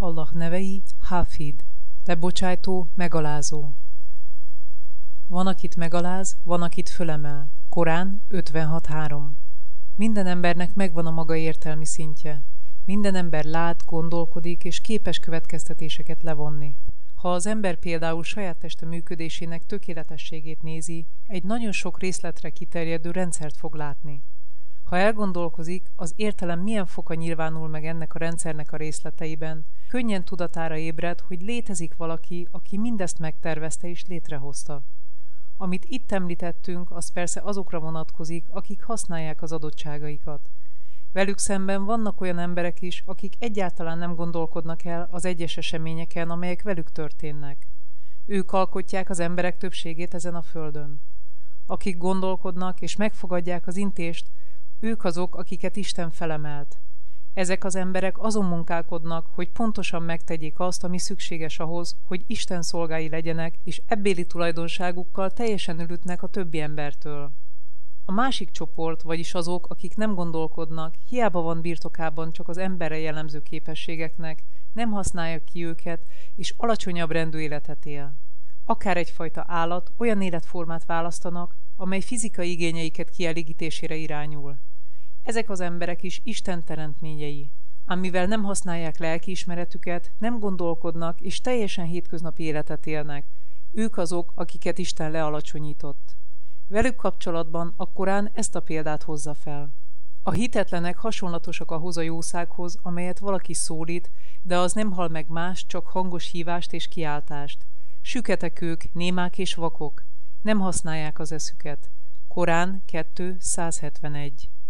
Allah nevei, Háfid, lebocsájtó, megalázó. Van, akit megaláz, van, akit fölemel. Korán 56.3. Minden embernek megvan a maga értelmi szintje. Minden ember lát, gondolkodik és képes következtetéseket levonni. Ha az ember például saját teste működésének tökéletességét nézi, egy nagyon sok részletre kiterjedő rendszert fog látni. Ha elgondolkozik, az értelem milyen foka nyilvánul meg ennek a rendszernek a részleteiben, könnyen tudatára ébred, hogy létezik valaki, aki mindezt megtervezte és létrehozta. Amit itt említettünk, az persze azokra vonatkozik, akik használják az adottságaikat. Velük szemben vannak olyan emberek is, akik egyáltalán nem gondolkodnak el az egyes eseményeken, amelyek velük történnek. Ők alkotják az emberek többségét ezen a földön. Akik gondolkodnak és megfogadják az intést, ők azok, akiket Isten felemelt. Ezek az emberek azon munkálkodnak, hogy pontosan megtegyék azt, ami szükséges ahhoz, hogy Isten szolgái legyenek, és ebbéli tulajdonságukkal teljesen elütnek a többi embertől. A másik csoport, vagyis azok, akik nem gondolkodnak, hiába van birtokában csak az emberre jellemző képességeknek, nem használja ki őket, és alacsonyabb rendű életet él. Akár egyfajta állat, olyan életformát választanak, amely fizikai igényeiket kielégítésére irányul. Ezek az emberek is Isten teremtményei, ám mivel nem használják lelkiismeretüket, nem gondolkodnak és teljesen hétköznapi életet élnek, ők azok, akiket Isten lealacsonyított. Velük kapcsolatban a Korán ezt a példát hozza fel. A hitetlenek hasonlatosak ahhoz a jószághoz, amelyet valaki szólít, de az nem hall meg más, csak hangos hívást és kiáltást. Süketek ők, némák és vakok, nem használják az eszüket. Korán 2.171.